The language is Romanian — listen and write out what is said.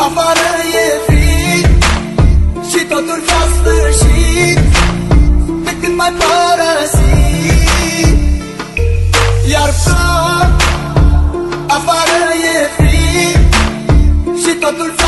Afară e frig și totul s-a sfârșit de când m-ai părăsit. Iar plouă, afară e frig și totul s-a